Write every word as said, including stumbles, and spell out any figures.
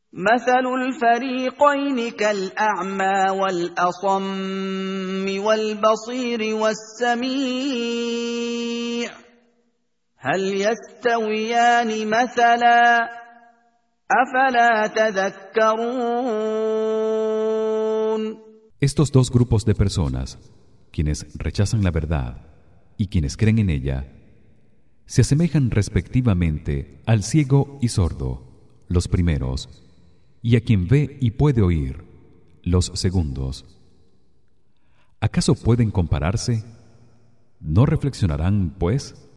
مثل الفريقين كالأعمى والأصم والبصير والسميع هل يستويان مثلا أفلا تذكرون. Estos dos grupos de personas, quienes rechazan la verdad y quienes creen en ella, se asemejan respectivamente al ciego y sordo, los primeros, y a quien ve y puede oír, los segundos. ¿Acaso pueden compararse? ¿No reflexionarán, pues?